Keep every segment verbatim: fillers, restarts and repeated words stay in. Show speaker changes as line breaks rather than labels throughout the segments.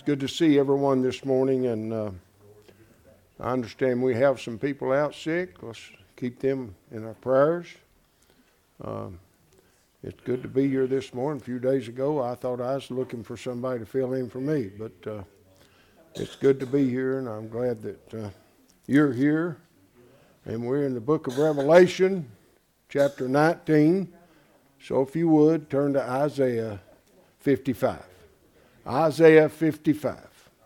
good to see everyone this morning, and uh, I understand we have some people out sick. Let's keep them in our prayers. Um, it's good to be here this morning. A few days ago, I thought I was looking for somebody to fill in for me, but uh, it's good to be here, and I'm glad that uh, you're here. And we're in the book of Revelation, chapter nineteen. So if you would, turn to Isaiah fifty-five. Isaiah fifty-five.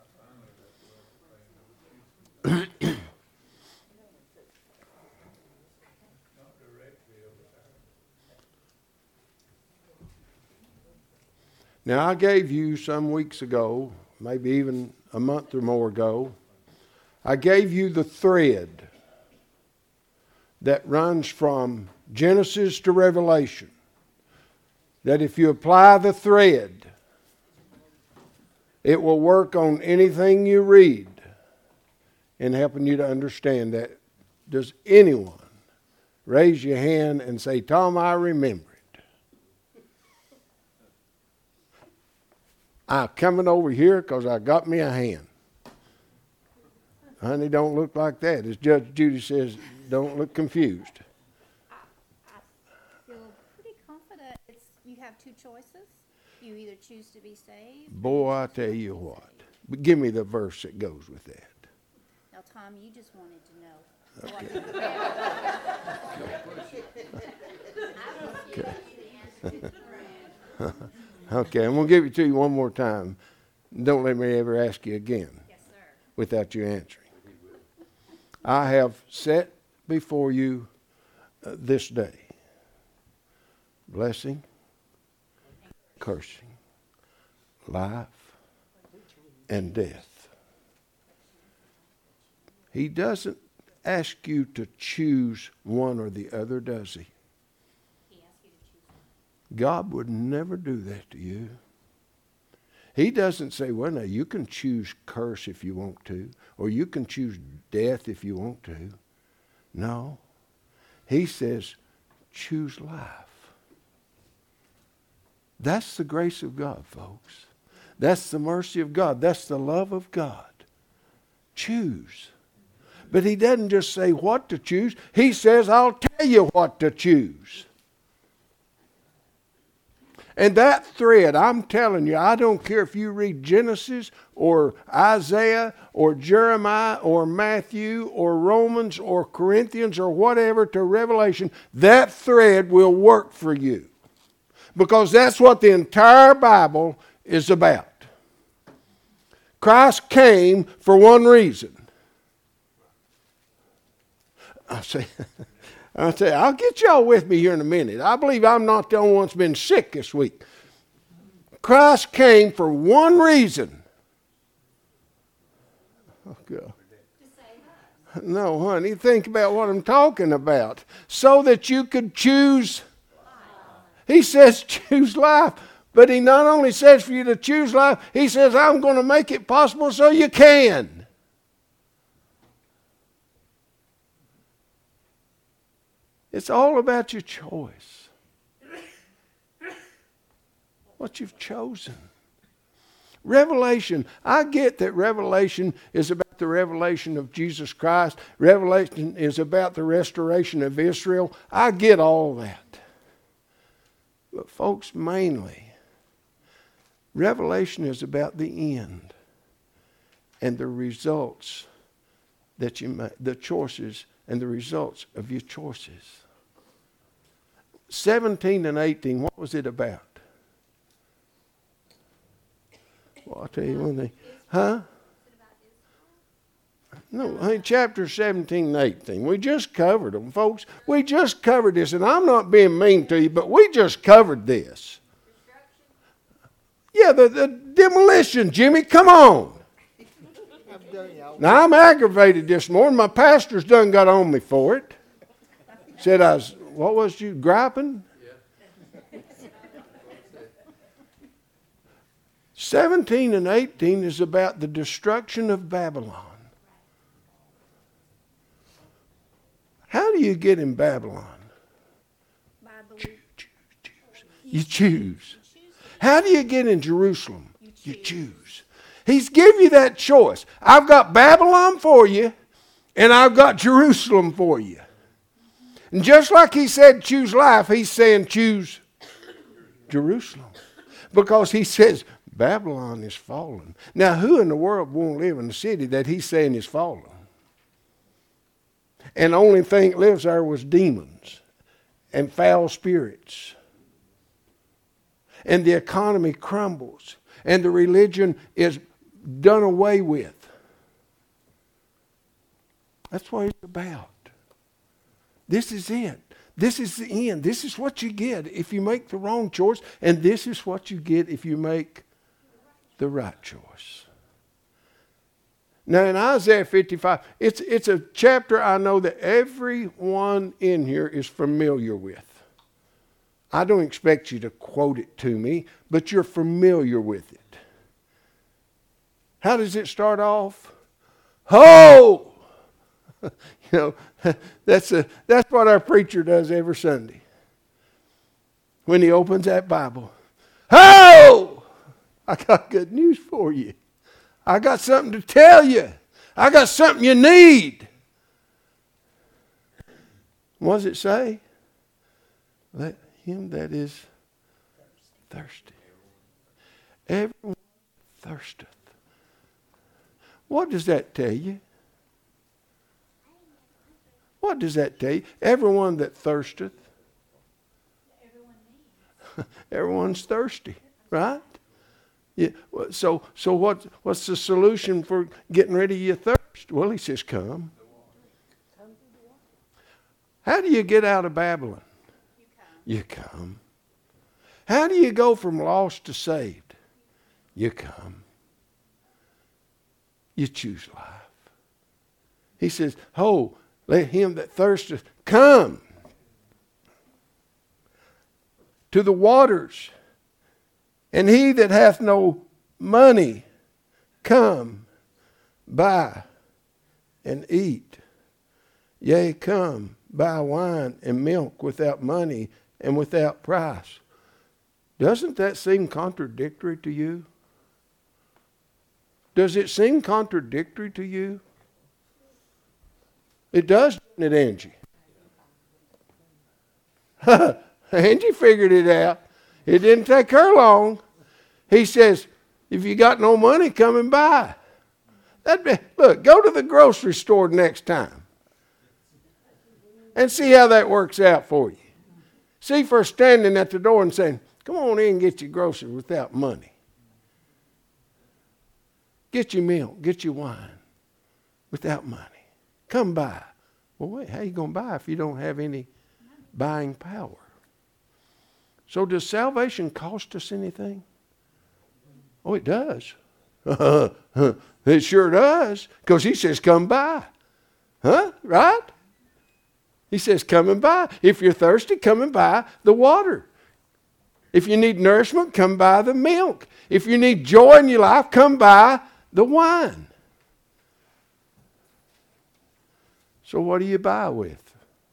Now, I gave you some weeks ago, maybe even a month or more ago, I gave you the thread that runs from Genesis to Revelation. That if you apply the thread, it will work on anything you read in helping you to understand that. Does anyone raise your hand and say, Tom, I remember it? I'm coming over here because I got me a hand. Honey, don't look like that. As Judge Judy says, don't look confused.
I, I feel pretty confident it's, you have two choices. You either choose to be saved.
Boy, I tell you what. But give me the verse that goes with that.
Now, Tom, you just wanted to know.
Okay. Okay, I'm going to give it to you one more time. Don't let me ever ask you again.
Yes, sir.
Without you answering. I have set before you uh, this day blessing, cursing, life, and death. He doesn't ask you to choose one or the other, does he?
He asks you to choose one.
God would never do that to you. He doesn't say, well, now you can choose curse if you want to, or you can choose death if you want to. No. He says, choose life. That's the grace of God, folks. That's the mercy of God. That's the love of God. Choose. But he doesn't just say what to choose. He says, I'll tell you what to choose. And that thread, I'm telling you, I don't care if you read Genesis or Isaiah or Jeremiah or Matthew or Romans or Corinthians or whatever to Revelation, that thread will work for you. Because that's what the entire Bible is about. Christ came for one reason. I say... I'll tell you, I'll get y'all with me here in a minute. I believe I'm not the only one that's been sick this week. Christ came for one reason. Oh, God. No, honey, think about what I'm talking about. So that you could choose. He says choose life. But he not only says for you to choose life, he says I'm going to make it possible so you can. It's all about your choice. What you've chosen. Revelation. I get that Revelation is about the revelation of Jesus Christ. Revelation is about the restoration of Israel. I get all that. But folks, mainly, Revelation is about the end and the results that you make, the choices and the results of your choices. seventeen and eighteen, what was it about? Well, I'll tell you one thing. Huh? No, I mean, chapter seventeen and eighteen. We just covered them, folks. We just covered this, and I'm not being mean to you, but we just covered this. Yeah, the, the demolition, Jimmy, come on. Now, I'm aggravated this morning. My pastor's done got on me for it. Said I was, what was you, griping? Yeah. seventeen and eighteen is about the destruction of Babylon. How do you get in Babylon?
By belief.
Choose, choose, choose. You choose. How do you get in Jerusalem? You choose. He's give you that choice. I've got Babylon for you, and I've got Jerusalem for you. And just like he said choose life, he's saying choose Jerusalem. Because he says Babylon is fallen. Now, who in the world won't live in the city that he's saying is fallen? And the only thing that lives there was demons and foul spirits. And the economy crumbles. And the religion is done away with. That's what it's about. This is it. This is the end. This is what you get if you make the wrong choice. And this is what you get if you make the right choice. Now in Isaiah fifty-five, it's, it's a chapter I know that everyone in here is familiar with. I don't expect you to quote it to me, but you're familiar with it. How does it start off? Ho! You know, that's a that's what our preacher does every Sunday. When he opens that Bible. Ho! I got good news for you. I got something to tell you. I got something you need. What does it say? Let him that is thirsty. Everyone thirsteth. What does that tell you? What does that tell you? Everyone that thirsteth.
Everyone needs.
Everyone's thirsty, right? Yeah. So, so what? What's the solution for getting rid of your thirst? Well, he says, "Come." How do you get out of Babylon? You come. You come. How do you go from lost to saved? You come. You choose life. He says, "Ho, let him that thirsteth come to the waters, and he that hath no money come, buy and eat. Yea, come, buy wine and milk without money and without price." Doesn't that seem contradictory to you? Does it seem contradictory to you? It does, doesn't it, Angie? Angie figured it out. It didn't take her long. He says, if you got no money, come and buy. That'd be, look, go to the grocery store next time and see how that works out for you. See, for standing at the door and saying, come on in and get your groceries without money. Get your milk, get your wine without money. Come buy. Well, wait, how you going to buy if you don't have any buying power? So does salvation cost us anything? Oh, it does. It sure does. Because he says, come buy. Huh? Right? He says, come and buy. If you're thirsty, come and buy the water. If you need nourishment, come buy the milk. If you need joy in your life, come buy the wine. So what do you buy with?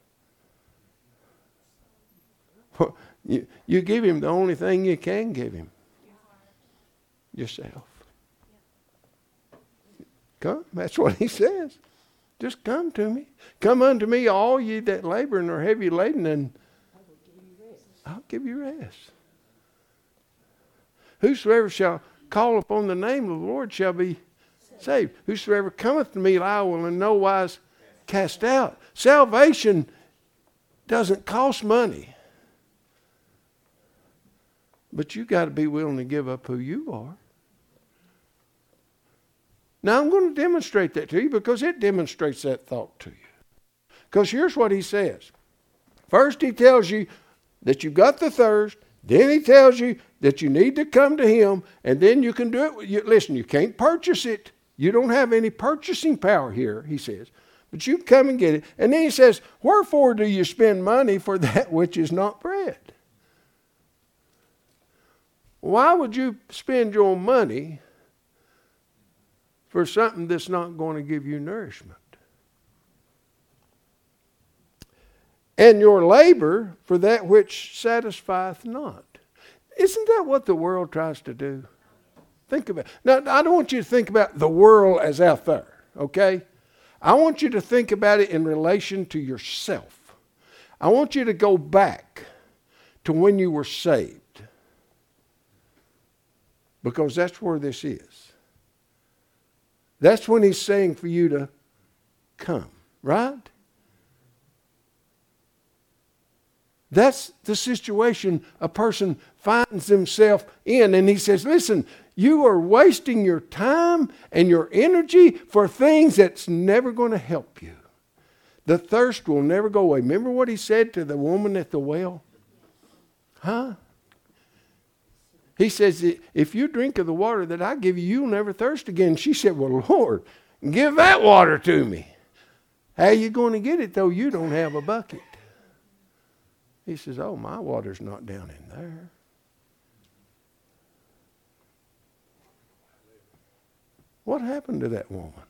You, you give him the only thing you can give him. Yourself. Come. That's what he says. Just come to me. Come unto me, all ye that labor and are heavy laden, and I'll give you rest. Whosoever shall call upon the name of the Lord shall be saved. Whosoever cometh to me, I will in no wise cast out. Salvation doesn't cost money. But you got to be willing to give up who you are. Now I'm going to demonstrate that to you because it demonstrates that thought to you. Because here's what he says. First he tells you that you've got the thirst. Then he tells you that you need to come to him. And then you can do it. You, listen, you can't purchase it. You don't have any purchasing power here, he says. But you come and get it. And then he says, wherefore do you spend money for that which is not bread? Why would you spend your money for something that's not going to give you nourishment? And your labor for that which satisfieth not. Isn't that what the world tries to do? Think about it. Now, I don't want you to think about the world as out there, okay? I want you to think about it in relation to yourself. I want you to go back to when you were saved. Because that's where this is. That's when he's saying for you to come, right? That's the situation a person finds himself in. And he says, listen, you are wasting your time and your energy for things that's never going to help you. The thirst will never go away. Remember what he said to the woman at the well? Huh? He says, if you drink of the water that I give you, you'll never thirst again. She said, well, Lord, give that water to me. How are you going to get it, though you don't have a bucket? He says, oh, my water's not down in there. What happened to that woman?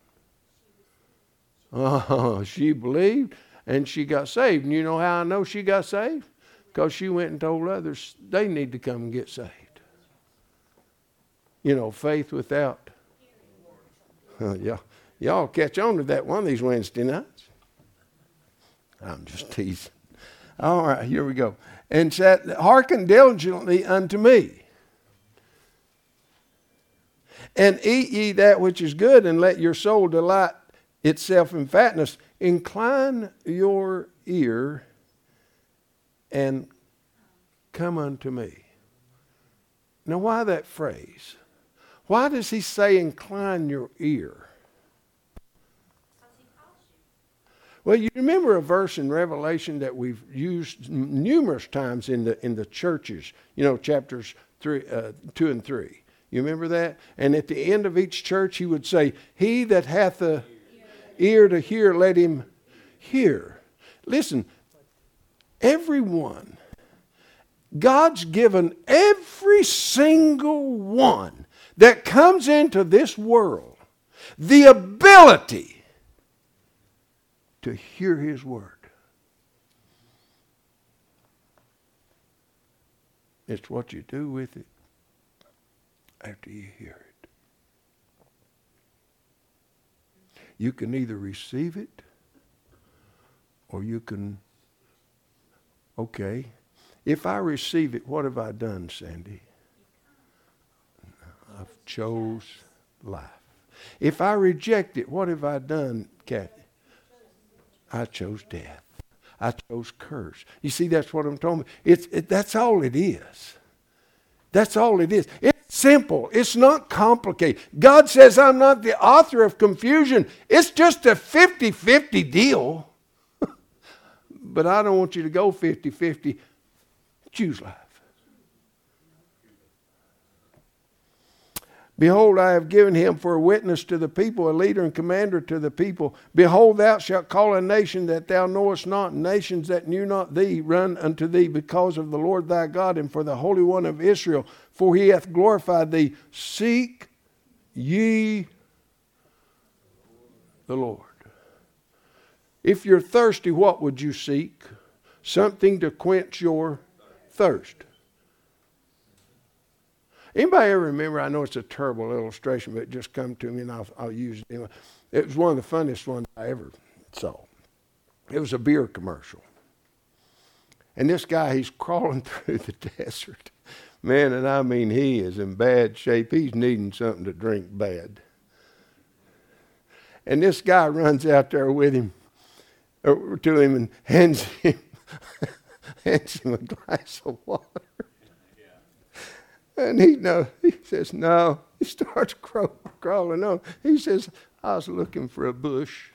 Oh, she believed and she got saved. And you know how I know she got saved? Because she went and told others they need to come and get saved. You know, faith without. Uh, y'all, y'all catch on to that one of these Wednesday nights. I'm just teasing. All right, here we go. And said, hearken diligently unto me. And eat ye that which is good, and let your soul delight itself in fatness. Incline your ear and come unto me. Now, why that phrase? Why does he say incline your ear? Well, you remember a verse in Revelation that we've used numerous times in the in the churches, you know, chapters three, uh, two and three. You remember that? And at the end of each church, he would say, he that hath a ear to hear, let him hear. Listen, everyone, God's given every single one that comes into this world the ability to hear his word. It's what you do with it after you hear it. You can either receive it or you can, okay, if I receive it, what have I done, Sandy? I've chose life. If I reject it, what have I done, Kathy? I chose death. I chose curse. You see, that's what I'm talking about. It's, it, that's all it is. That's all it is. It's simple. It's not complicated. God says I'm not the author of confusion. It's just a fifty-fifty deal. But I don't want you to go fifty-fifty. Choose life. Behold, I have given him for a witness to the people, a leader and commander to the people. Behold, thou shalt call a nation that thou knowest not, and nations that knew not thee run unto thee because of the Lord thy God and for the Holy One of Israel, for he hath glorified thee. Seek ye the Lord. If you're thirsty, what would you seek? Something to quench your thirst. Anybody ever remember, I know it's a terrible illustration, but it just come to me and I'll, I'll use it anyway. It was one of the funniest ones I ever saw. It was a beer commercial. And this guy, he's crawling through the desert. Man, and I mean, he is in bad shape. He's needing something to drink bad. And this guy runs out there with him, or to him, and hands him, hands him a glass of water. And he no, he says, no. He starts craw- crawling on. He says, I was looking for a bush.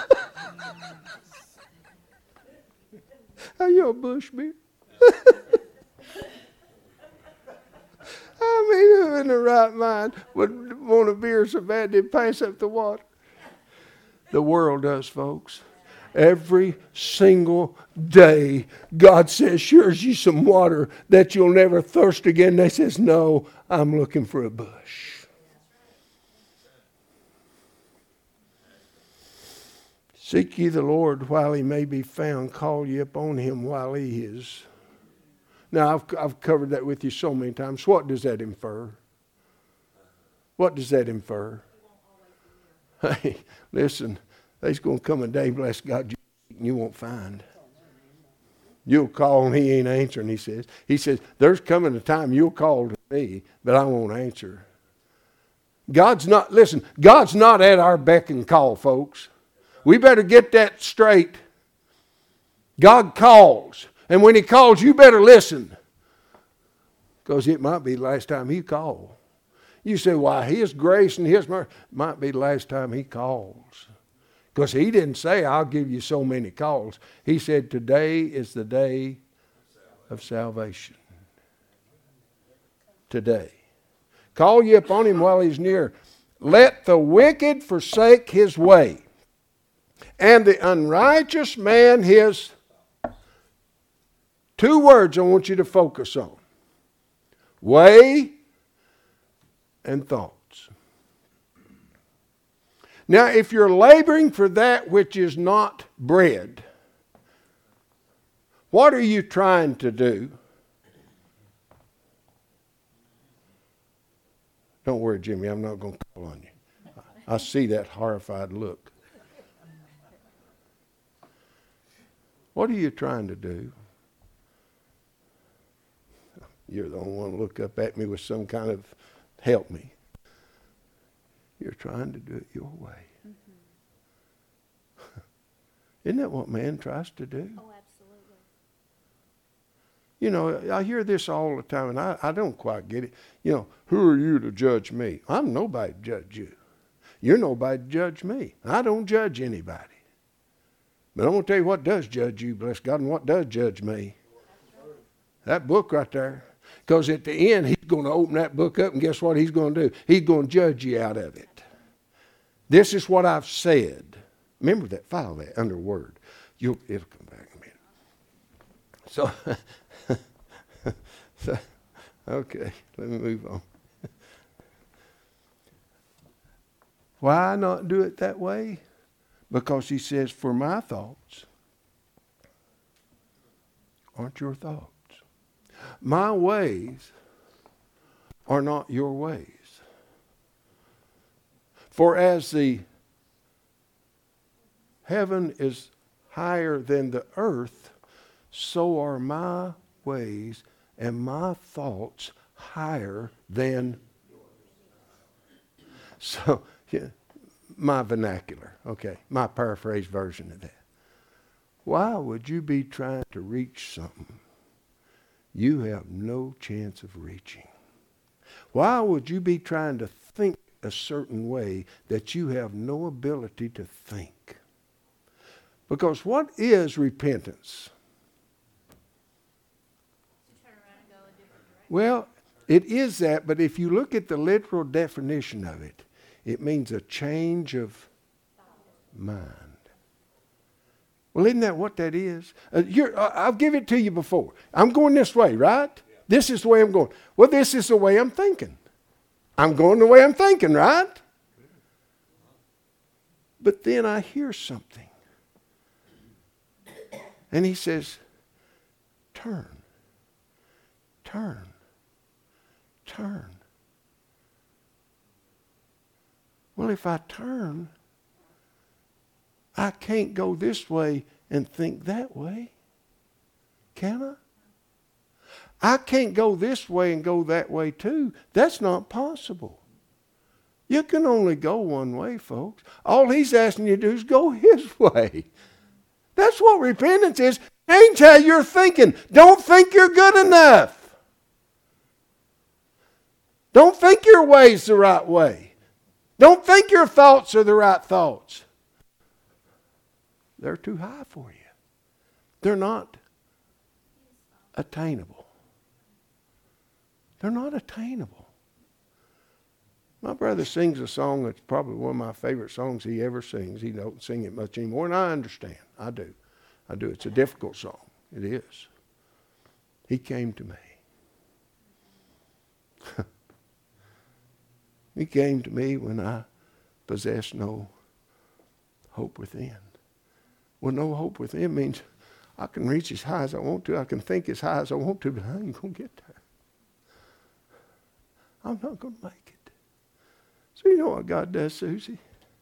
Are you a bush beer? I mean, who in the right mind would want a beer so bad they'd pass up the water? The world does, folks. Every single day, God says, here's you some water that you'll never thirst again. They says, no, I'm looking for a bush. Seek ye the Lord while he may be found. Call ye upon him while he is. Now, I've, I've covered that with you so many times. What does that infer? What does that infer? Hey, listen, there's going to come a day, bless God, you won't find. You'll call and he ain't answering, he says. He says, there's coming a time you'll call to me, but I won't answer. God's not, listen, God's not at our beck and call, folks. We better get that straight. God calls. And when he calls, you better listen. Because it might be the last time he calls. You say, why, his grace and his mercy might be the last time he calls. Because he didn't say, I'll give you so many calls. He said, today is the day of salvation. Today. Call ye upon him while he's near. Let the wicked forsake his way, and the unrighteous man his... Two words I want you to focus on. Way and thoughts. Now, if you're laboring for that which is not bread, what are you trying to do? Don't worry, Jimmy, I'm not going to call on you. I see that horrified look. What are you trying to do? You're the only one to look up at me with some kind of help me. You're trying to do it your way. Mm-hmm. Isn't that what man tries to do?
Oh, absolutely.
You know, I hear this all the time, and I, I don't quite get it. You know, who are you to judge me? I'm nobody to judge you. You're nobody to judge me. I don't judge anybody. But I'm going to tell you what does judge you, bless God, and what does judge me. That book right there. Because at the end, he's going to open that book up, and guess what he's going to do? He's going to judge you out of it. This is what I've said. Remember that, file that under word. You'll, it'll come back in a minute. So, so, okay, let me move on. Why not do it that way? Because he says, for my thoughts aren't your thoughts. My ways are not your ways. For as the heaven is higher than the earth, so are my ways and my thoughts higher than. So, yeah, my vernacular, okay, my paraphrase version of that. Why would you be trying to reach something you have no chance of reaching? Why would you be trying to think a certain way that you have no ability to think? Because what is repentance?
To turn around and go a different direction.
Well, it is that, but if you look at the literal definition of it, it means a change of mind. Well, isn't that what that is? Uh, you're, uh, I'll give it to you before. I'm going this way, right? Yeah. This is the way I'm going. Well, this is the way I'm thinking. I'm going the way I'm thinking, right? But then I hear something. And he says, turn, turn, turn. Well, if I turn, I can't go this way and think that way. Can I? I can't go this way and go that way too. That's not possible. You can only go one way, folks. All he's asking you to do is go his way. That's what repentance is. Change how you're thinking. Don't think you're good enough. Don't think your way's the right way. Don't think your thoughts are the right thoughts. They're too high for you. They're not attainable. They're not attainable. My brother sings a song that's probably one of my favorite songs he ever sings. He don't sing it much anymore, and I understand. I do. I do. It's a difficult song. It is. He came to me. He came to me when I possessed no hope within. Well, no hope within means I can reach as high as I want to. I can think as high as I want to, but I ain't going to get there. I'm not going to make it. So you know what God does, Susie?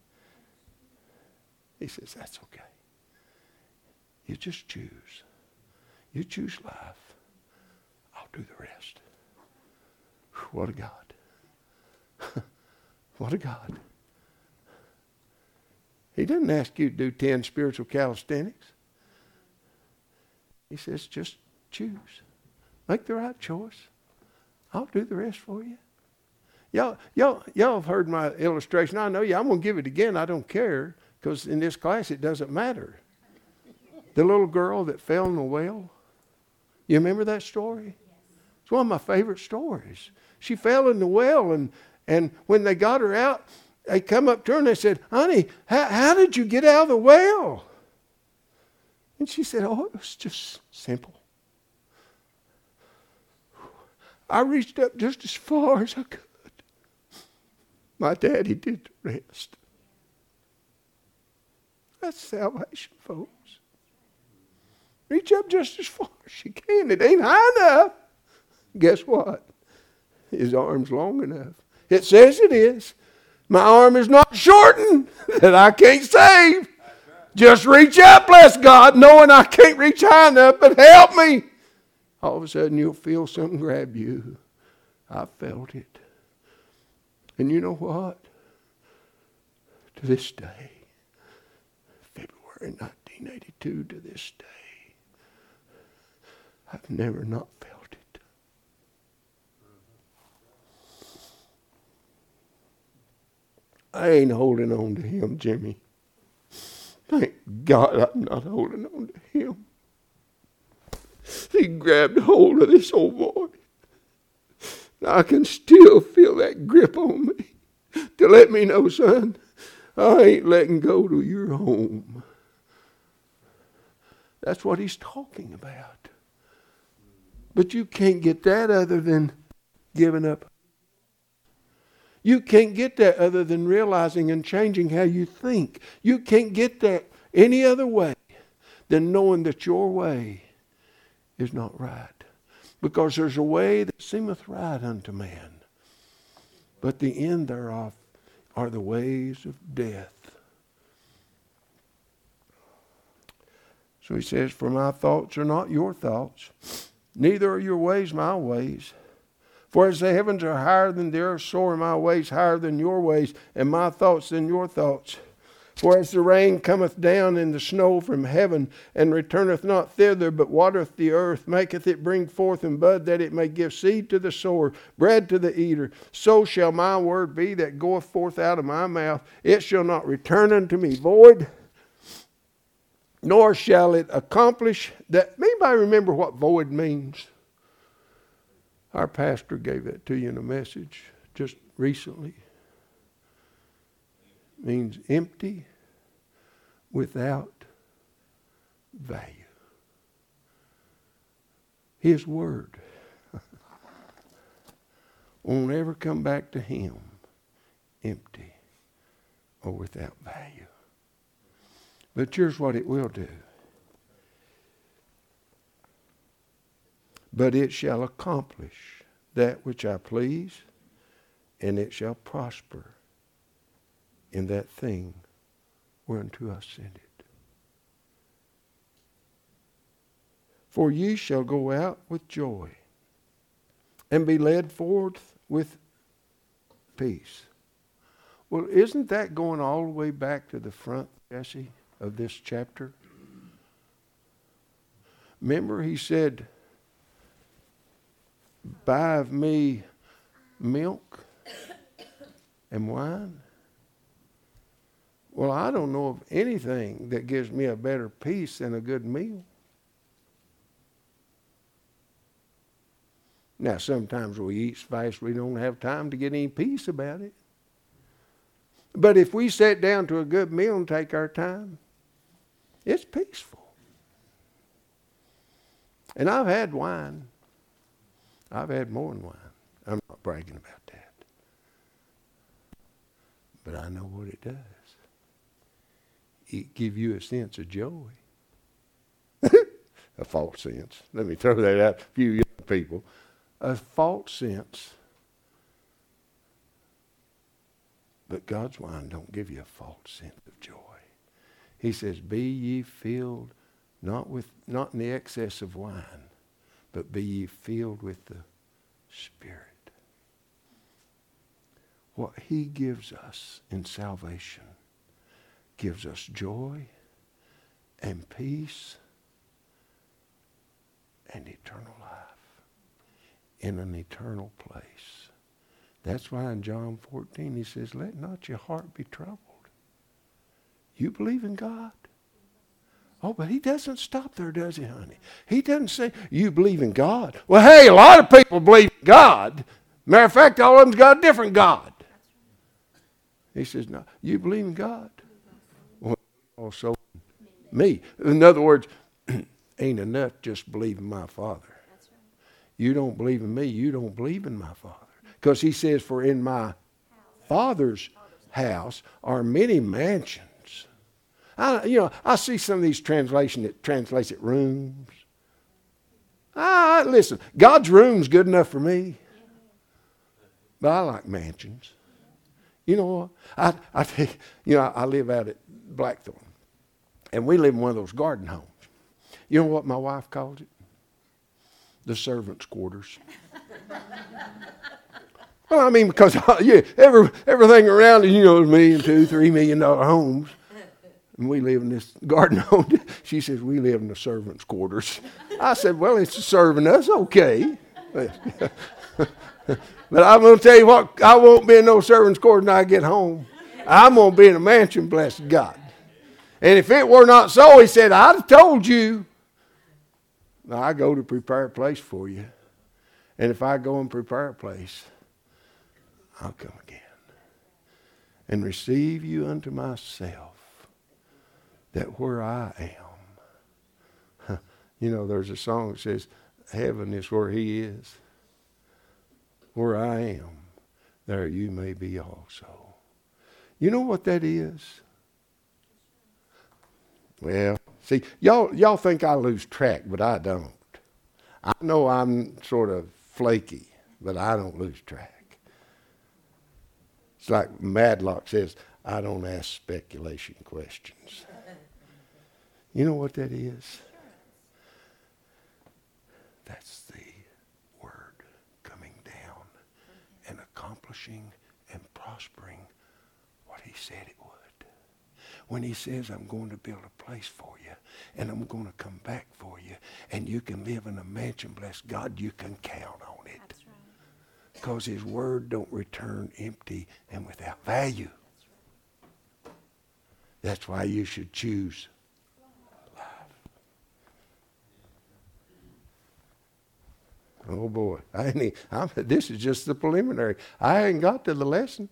He says, that's okay. You just choose. You choose life. I'll do the rest. What a God. What a God. He doesn't ask you to do ten spiritual calisthenics. He says, just choose. Make the right choice. I'll do the rest for you. Y'all, y'all, y'all have heard my illustration. I know you. I'm going to give it again. I don't care, because in this class it doesn't matter. The little girl that fell in the well. You remember that story? It's one of my favorite stories. She fell in the well, and, and when they got her out, they come up to her and they said, honey, how, how did you get out of the well? And she said, oh, it was just simple. I reached up just as far as I could. My daddy did the rest. That's salvation, folks. Reach up just as far as you can. It ain't high enough. Guess what? His arm's long enough. It says it is. My arm is not shortened that I can't save. Just reach up, bless God, knowing I can't reach high enough, but help me. All of a sudden you'll feel something grab you. I felt it. And you know what? To this day, February nineteen eighty-two, to this day, I've never not felt it. I ain't holding on to him, Jimmy. Thank God I'm not holding on to him. He grabbed hold of this old boy. I can still feel that grip on me to let me know, son, I ain't letting go till you're home. That's what he's talking about. But you can't get that other than giving up. You can't get that other than realizing and changing how you think. You can't get that any other way than knowing that your way is not right. Because there's a way that seemeth right unto man, but the end thereof are the ways of death. So he says, for my thoughts are not your thoughts, neither are your ways my ways. For as the heavens are higher than the earth, so are my ways higher than your ways, and my thoughts than your thoughts. For as the rain cometh down and the snow from heaven, and returneth not thither, but watereth the earth, maketh it bring forth and bud, that it may give seed to the sower, bread to the eater, so shall my word be that goeth forth out of my mouth. It shall not return unto me void, nor shall it accomplish that. Anybody remember what void means? Our pastor gave that to you in a message just recently. It means empty, without value. His word won't ever come back to him empty or without value. But here's what it will do. But it shall accomplish that which I please, and it shall prosper in that thing whereunto I send it. For ye shall go out with joy, and be led forth with peace. Well, isn't that going all the way back to the front, Jesse, of this chapter? Remember, he said, buy of me milk and wine. Well, I don't know of anything that gives me a better peace than a good meal. Now, sometimes we eat so fast we don't have time to get any peace about it. But if we sit down to a good meal and take our time, it's peaceful. And I've had wine. I've had more than wine. I'm not bragging about that. But I know what it does. It gives you a sense of joy. A false sense. Let me throw that out to a few young people. A false sense But God's wine don't give you a false sense of joy. He says, be ye filled not with not in the excess of wine, but be ye filled with the Spirit. What he gives us in salvation gives us joy and peace and eternal life in an eternal place. That's why in John fourteen he says, let not your heart be troubled. You believe in God? Oh, but he doesn't stop there, does he, honey? He doesn't say, you believe in God. Well, hey, a lot of people believe in God. Matter of fact, all of them's got a different God. He says, no, you believe in God? Well, also me. In other words, ain't enough just believe in my Father. You don't believe in me, you don't believe in my Father. Because he says, for in my Father's house are many mansions. I, you know, I see some of these translations that translates it rooms. Ah, listen, God's room's good enough for me. But I like mansions. You know what? I, I think, you know, I, I live out at Blackthorn. And we live in one of those garden homes. You know what my wife calls it? The servants' quarters. Well, I mean, because yeah, every, everything around it, you know, is million, two, three million dollar homes. And we live in this garden home. She says, we live in the servants' quarters. I said, well, it's serving us, okay. But I'm going to tell you what, I won't be in no servants' quarters when I get home. I'm going to be in a mansion, bless God. And if it were not so, he said, I'd have told you. Now, I go to prepare a place for you. And if I go and prepare a place, I'll come again and receive you unto myself, that where I am. You know, there's a song that says, heaven is where he is. Where I am, there you may be also. You know what that is? Well, see, y'all, y'all think I lose track, but I don't. I know I'm sort of flaky, but I don't lose track. It's like Madlock says, I don't ask speculation questions. You know what that is? That's the word coming down and accomplishing and prospering what he said it would. When he says, I'm going to build a place for you, and I'm going to come back for you, and you can live in a mansion, bless God, you can count on it. That's right. Because his word don't return empty and without value. That's why you should choose life. Oh boy, I ain't, I'm, this is just the preliminary. I ain't got to the lesson.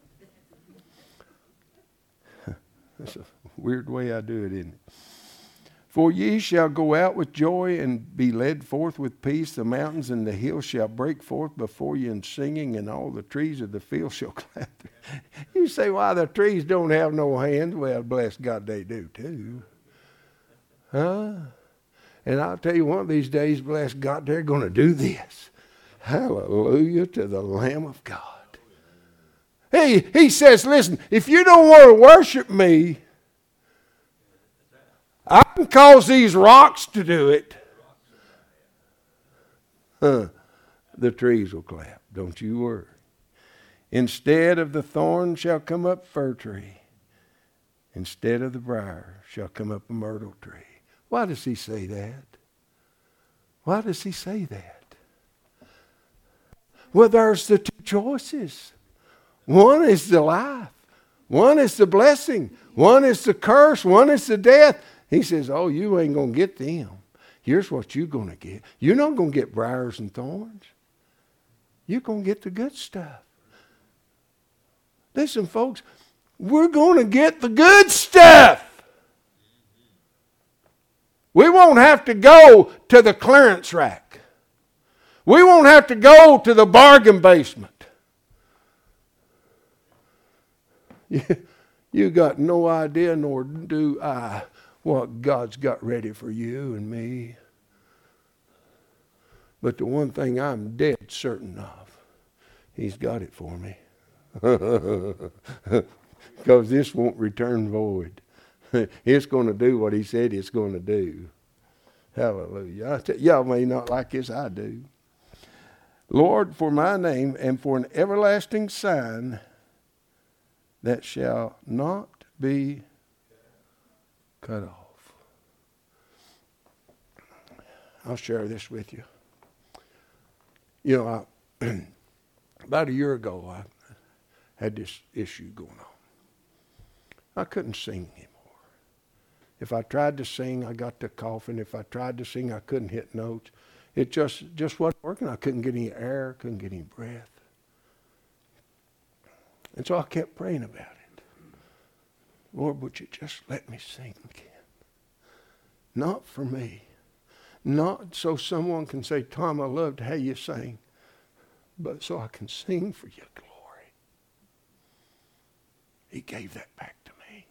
That's a weird way I do it, isn't it? For ye shall go out with joy and be led forth with peace. The mountains and the hills shall break forth before you in singing, and all the trees of the field shall clap. You say, why the trees don't have no hands? Well, bless God, they do too. Huh? And I'll tell you, one of these days, bless God, they're going to do this. Hallelujah to the Lamb of God. He, he says, listen, if you don't want to worship me, I can cause these rocks to do it. Huh. The trees will clap. Don't you worry. Instead of the thorn shall come up fir tree. Instead of the briar shall come up a myrtle tree. Why does he say that? Why does he say that? Well, there's the two choices. One is the life. One is the blessing. One is the curse. One is the death. He says, oh, you ain't going to get them. Here's what you're going to get. You're not going to get briars and thorns. You're going to get the good stuff. Listen, folks, we're going to get the good stuff. We won't have to go to the clearance rack. We won't have to go to the bargain basement. You, you got no idea, nor do I, what God's got ready for you and me. But the one thing I'm dead certain of, he's got it for me. Because this won't return void. It's going to do what he said it's going to do. Hallelujah. I tell, y'all may not like this, I do. Lord, for my name and for an everlasting sign that shall not be cut off. I'll share this with you. You know, I, about a year ago, I had this issue going on. I couldn't sing anymore. If I tried to sing, I got to coughing. If I tried to sing, I couldn't hit notes. It just, just wasn't working. I couldn't get any air, couldn't get any breath. And so I kept praying about it. Lord, would you just let me sing again? Not for me. Not so someone can say, Tom, I loved how you sang, but so I can sing for your glory. He gave that back to me.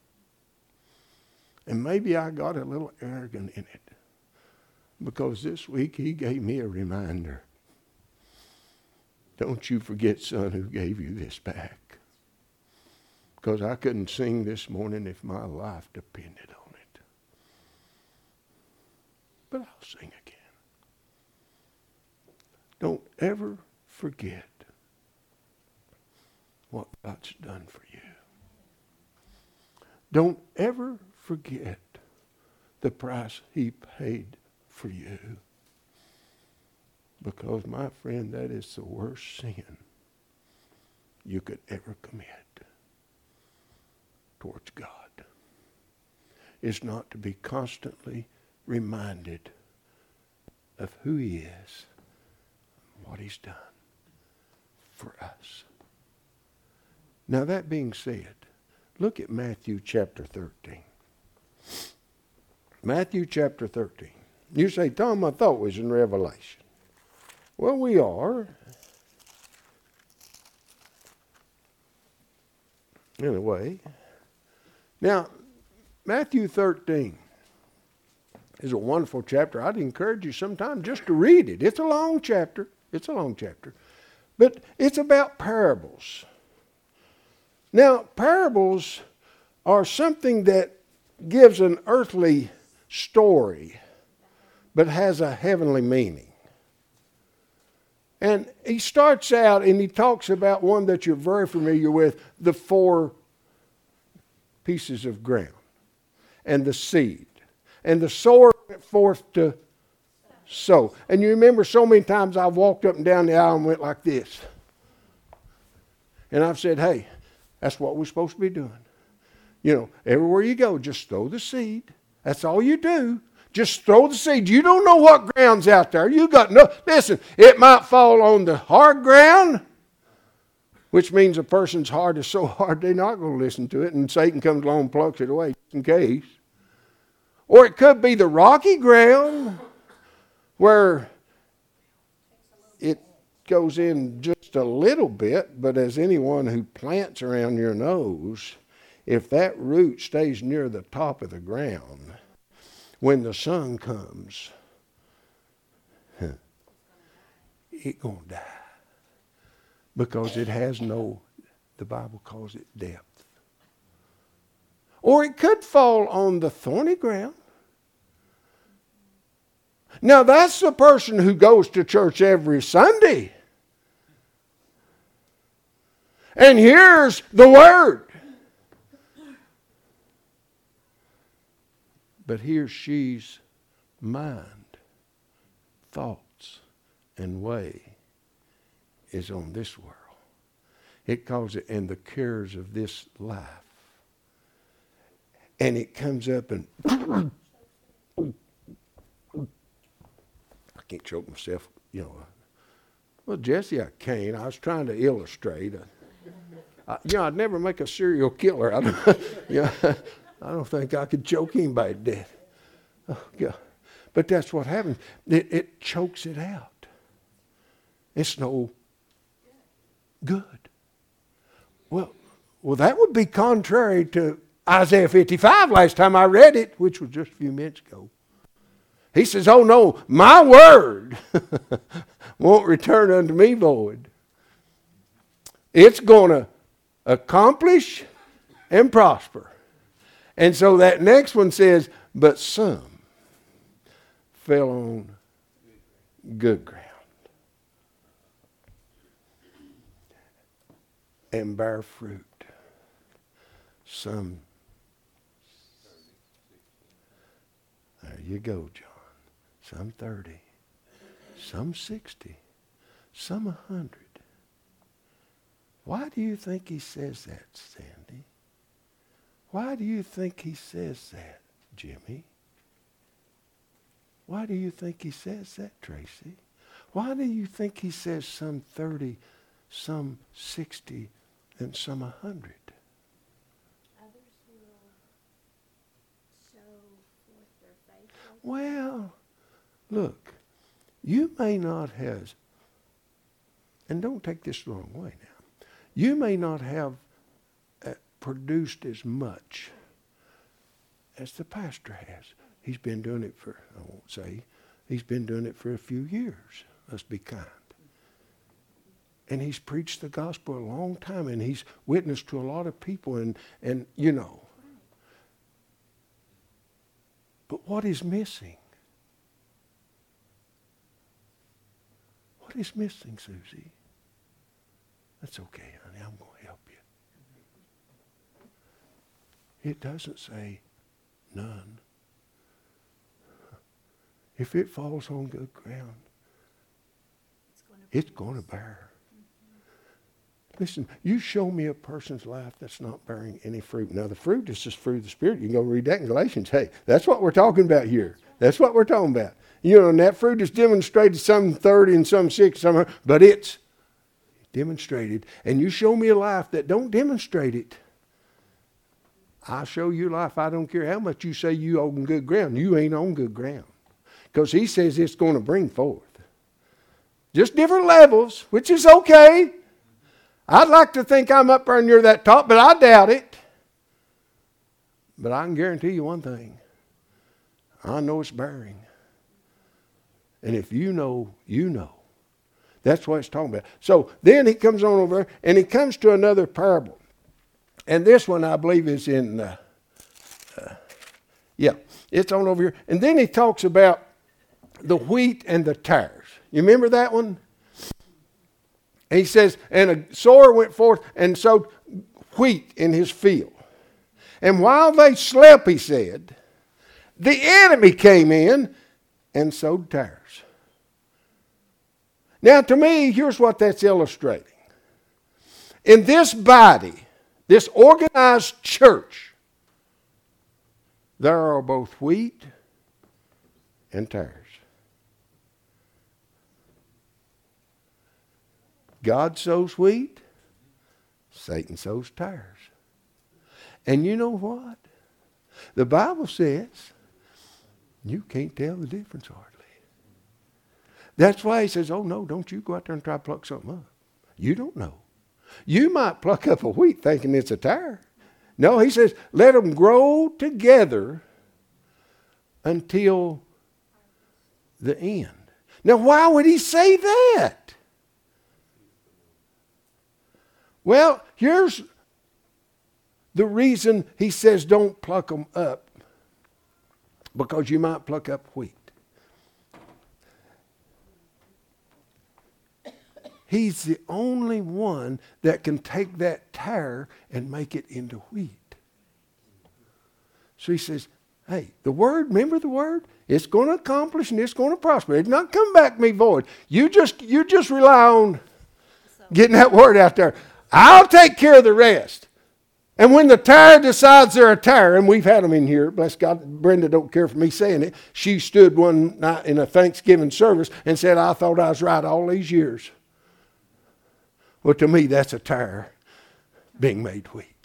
And maybe I got a little arrogant in it, because this week he gave me a reminder. Don't you forget, son, who gave you this back. Because I couldn't sing this morning if my life depended on it. But I'll sing again. Don't ever forget what God's done for you. Don't ever forget the price he paid for you. Because, my friend, that is the worst sin you could ever commit towards God. Is not to be constantly reminded of who he is, what he's done for us. Now, that being said, look at Matthew chapter thirteen. Matthew chapter thirteen. You say, Tom, I thought it was in Revelation. Well, we are. In a way. Now, Matthew thirteen is a wonderful chapter. I'd encourage you sometime just to read it. It's a long chapter. It's a long chapter. But it's about parables. Now, parables are something that gives an earthly story, but has a heavenly meaning. And he starts out and he talks about one that you're very familiar with, the four pieces of ground and the seed. And the sower went forth to sow. And you remember so many times I've walked up and down the aisle and went like this. And I've said, hey, that's what we're supposed to be doing. You know, everywhere you go, just throw the seed. That's all you do. Just throw the seed. You don't know what ground's out there. You got no, listen, it might fall on the hard ground, which means a person's heart is so hard they're not going to listen to it, and Satan comes along and plucks it away just in case. Or it could be the rocky ground where it goes in just a little bit, but as anyone who plants around your knows, if that root stays near the top of the ground, when the sun comes, it's going to die. Because it has no, the Bible calls it depth. Or it could fall on the thorny ground. Now that's the person who goes to church every Sunday and hears the word. But he or she's mind, thoughts, and way is on this world. It calls it, and the cares of this life. And it comes up and I can't choke myself, you know. Well, Jesse, I can't. I was trying to illustrate. I, you know, I'd never make a serial killer. I don't, you know, I don't think I could choke anybody to death. Oh, God. But that's what happens. It, it chokes it out. It's no good. Well, well, that would be contrary to Isaiah fifty-five last time I read it, which was just a few minutes ago. He says, oh no, my word won't return unto me void, It's going to accomplish and prosper. And so that next one says, but some fell on good ground and bear fruit. Some, there you go, John. Some thirty, some sixty, some a hundred. Why do you think he says that, Sandy? Why do you think he says that, Jimmy? Why do you think he says that, Tracy? Why do you think he says some thirty, some sixty, and some a hundred?
Others will show forth their faith.
Well, look, you may not have, and don't take this the wrong way now, you may not have uh, produced as much as the pastor has. He's been doing it for, I won't say, he's been doing it for a few years. Let's be kind. And he's preached the gospel a long time, and he's witnessed to a lot of people, and, and you know. But what is missing? What is missing, Susie? That's okay, honey. I'm going to help you. It doesn't say none. If it falls on good ground, it's going to bear. Listen, you show me a person's life that's not bearing any fruit. Now, the fruit is just fruit of the Spirit. You can go read that in Galatians. Hey, that's what we're talking about here. That's what we're talking about. You know, and that fruit is demonstrated some thirty and some sixty, some, but it's demonstrated. And you show me a life that don't demonstrate it. I show you life. I don't care how much you say you on good ground. You ain't on good ground. Because he says it's going to bring forth. Just different levels, which is okay. I'd like to think I'm up there near that top, but I doubt it. But I can guarantee you one thing. I know it's bearing. And if you know, you know. That's what it's talking about. So then he comes on over and he comes to another parable. And this one I believe is in, uh, uh, yeah, it's on over here. And then he talks about the wheat and the tares. You remember that one? And he says, and a sower went forth and sowed wheat in his field. And while they slept, he said, the enemy came in and sowed tares. Now, to me, here's what that's illustrating. In this body, this organized church, there are both wheat and tares. God sows wheat, Satan sows tares. And you know what? The Bible says you can't tell the difference hardly. That's why he says, oh no, don't you go out there and try to pluck something up. You don't know. You might pluck up a wheat thinking it's a tare. No, he says, let them grow together until the end. Now, why would he say that? Well, here's the reason he says don't pluck them up. Because you might pluck up wheat. He's the only one that can take that tare and make it into wheat. So he says, hey, the word, remember the word? It's going to accomplish and it's going to prosper. It's not come back to me void. You just, you just rely on getting that word out there. I'll take care of the rest. And when the tire decides they're a tire, and we've had them in here, bless God, Brenda don't care for me saying it. She stood one night in a Thanksgiving service and said, I thought I was right all these years. Well, to me, that's a tire being made wheat.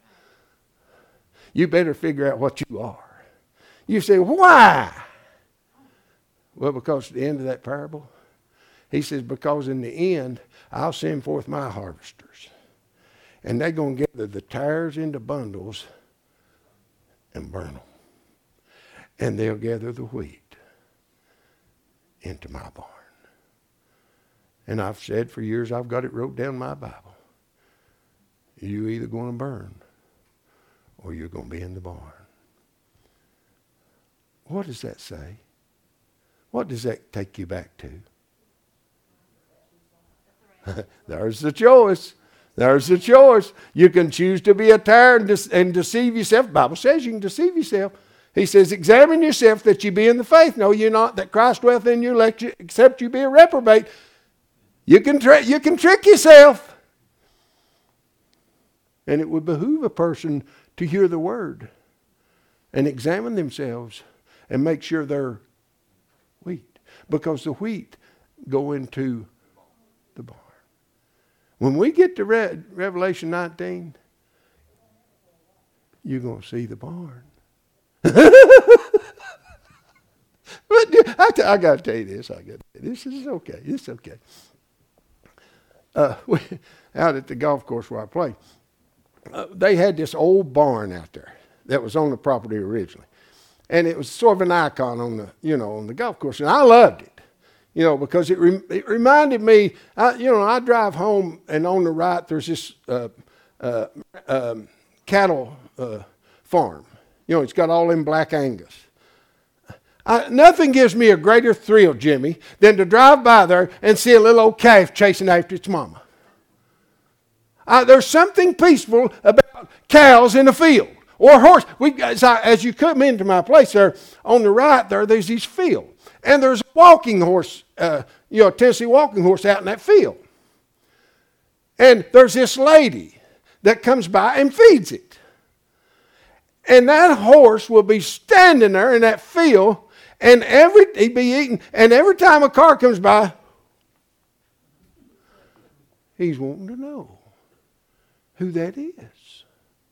You better figure out what you are. You say, why? Well, because at the end of that parable, he says, because in the end, I'll send forth my harvesters. And they're going to gather the tares into bundles and burn them. And they'll gather the wheat into my barn. And I've said for years, I've got it wrote down in my Bible. you're either going to burn or you're going to be in the barn. What does that say? What does that take you back to? There's the choice. There's the choice. You can choose to be a tyrant and, de- and deceive yourself. The Bible says you can deceive yourself. He says, examine yourself that you be in the faith. No, you're not, that Christ dwelleth in you, let you, except you be a reprobate. You can, tra- you can trick yourself. And it would behoove a person to hear the word and examine themselves and make sure they're wheat. Because the wheat go into the barn. When we get to Re- Revelation nineteen, you're going to see the barn. But I, t- I got to tell you this. I got this is okay. This is okay. Uh, we, out at the golf course where I play, uh, they had this old barn out there that was on the property originally, and it was sort of an icon on the you know on the golf course, and I loved it, you know, because it re- it reminded me. I, you know, I drive home, and on the right there's this uh, uh, um, cattle uh, farm. You know, it's got all them black Angus. I, nothing gives me a greater thrill, Jimmy, than to drive by there and see a little old calf chasing after its mama. I, there's something peaceful about cows in a field or horse. We, as, I, as you come into my place there, on the right there, there's these fields. And there's a walking horse, uh, you know, a Tennessee walking horse out in that field. And there's this lady that comes by and feeds it. And that horse will be standing there in that field, and every he'd be eating, and every time a car comes by, he's wanting to know who that is.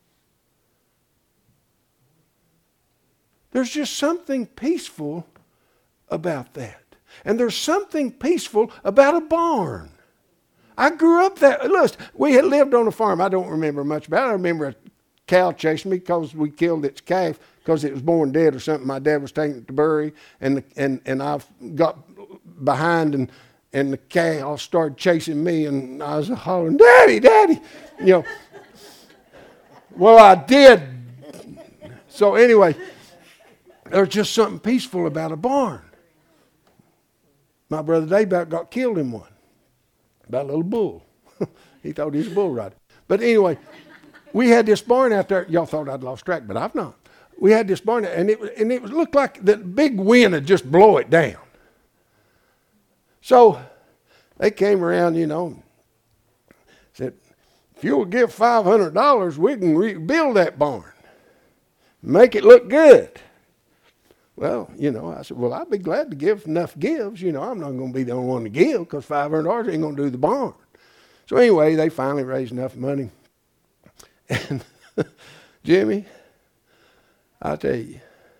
There's just something peaceful about that. And there's something peaceful about a barn. I grew up that, look, we had lived on a farm. I don't remember much about it. I remember a cow chasing me because we killed its calf because it was born dead or something. My dad was taking it to bury, and the, and and I got behind, and and the cow started chasing me, and I was hollering, "Daddy, Daddy!" You know. Well, I did. So anyway, there's just something peaceful about a barn. My brother Dave about got killed in one, about a little bull. He thought he was a bull rider. But anyway. We had this barn out there. Y'all thought I'd lost track, but I've not. We had this barn, and it and it looked like the big wind would just blow it down. So they came around, you know, said, if you'll give five hundred dollars, we can rebuild that barn, make it look good. Well, you know, I said, well, I'd be glad to give enough gives. You know, I'm not going to be the only one to give because five hundred dollars ain't going to do the barn. So anyway, they finally raised enough money. And Jimmy, I'll tell you,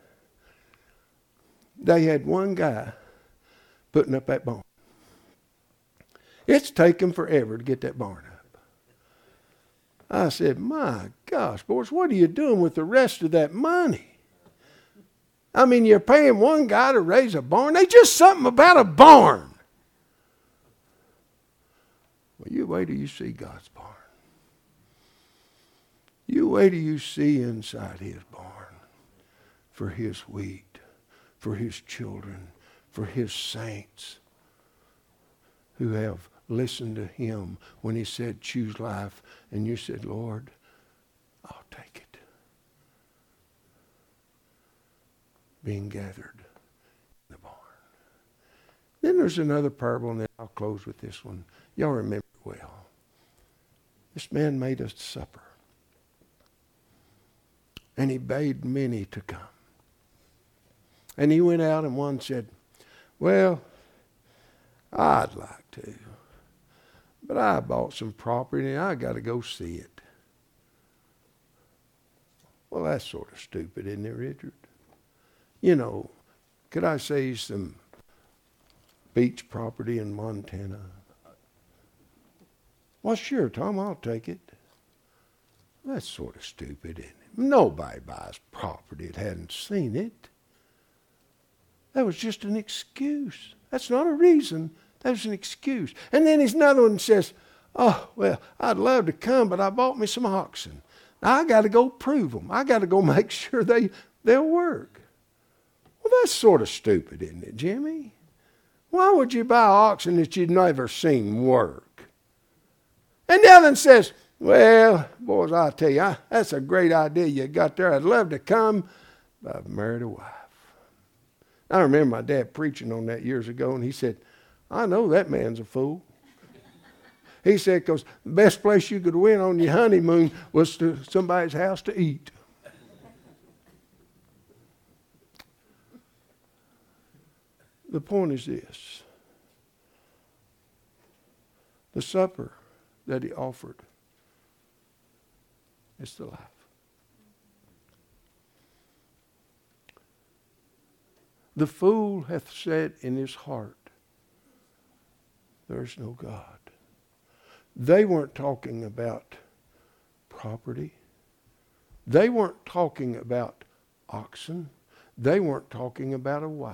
they had one guy putting up that barn. It's taken forever to get that barn up. I said, my gosh, boys, what are you doing with the rest of that money? I mean, you're paying one guy to raise a barn. There's just something about a barn. Well, you wait till you see God's barn. You wait till you see inside his barn for his wheat, for his children, for his saints who have listened to him when he said, choose life. And you said, Lord, I'll take it. Being gathered in the barn. Then there's another parable, and then I'll close with this one. Y'all remember it well. This man made us supper. And he bade many to come. And he went out, and one said, well, I'd like to, but I bought some property and I got to go see it. Well, that's sort of stupid, isn't it, Richard? You know, could I say some beach property in Montana? Well, sure, Tom, I'll take it. That's sort of stupid, isn't it? Nobody buys property that hadn't seen it. That was just an excuse. That's not a reason. That was an excuse. And then there's another one that says, Oh, well, I'd love to come, but I bought me some oxen. Now, I got to go prove them. I got to go make sure they, they'll work. Well, that's sort of stupid, isn't it, Jimmy? Why would you buy oxen that you'd never seen work? And the other one says, well, boys, I'll tell you, I, that's a great idea you got there. I'd love to come, but I've married a wife. I remember my dad preaching on that years ago, and he said, I know that man's a fool. He said, because the best place you could win on your honeymoon was to somebody's house to eat. The point is this. The supper that he offered is the life. The fool hath said in his heart, there is no God. They weren't talking about property. They weren't talking about oxen. They weren't talking about a wife.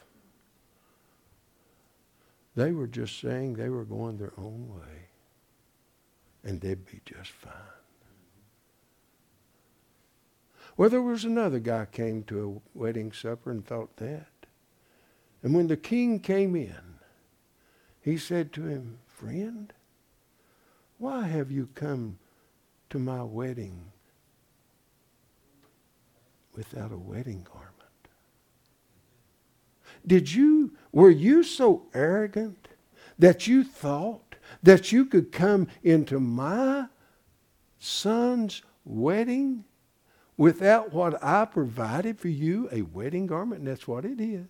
They were just saying they were going their own way, and they'd be just fine. Well, there was another guy came to a wedding supper and thought that. And when the king came in, he said to him, friend, why have you come to my wedding without a wedding garment? Did you, were you so arrogant that you thought that you could come into my son's wedding without what I provided for you, a wedding garment? And that's what it is.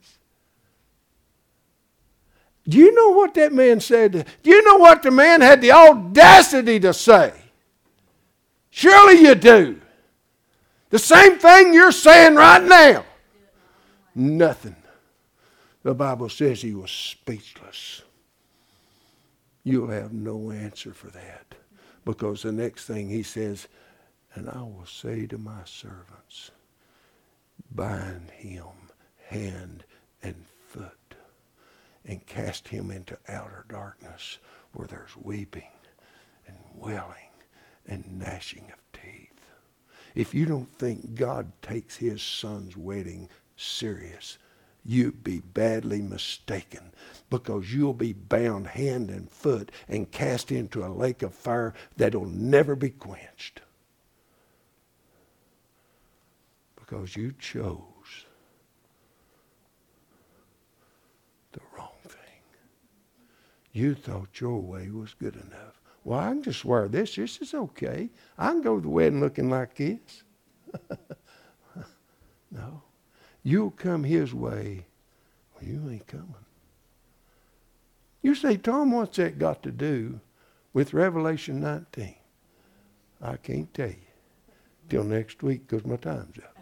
Do you know what that man said? Do you know what the man had the audacity to say? Surely you do. The same thing you're saying right now. Nothing. The Bible says he was speechless. You'll have no answer for that. Because the next thing he says, and I will say to my servants, bind him hand and foot, and cast him into outer darkness where there's weeping and wailing and gnashing of teeth. If you don't think God takes his son's wedding serious, you'd be badly mistaken, because you'll be bound hand and foot and cast into a lake of fire that'll never be quenched. Because you chose the wrong thing. You thought your way was good enough. Well, I can just wear this. This is okay. I can go to the wedding looking like this. No. You'll come his way. Well, you ain't coming. You say, Tom, what's that got to do with Revelation nineteen? I can't tell you till next week because my time's up.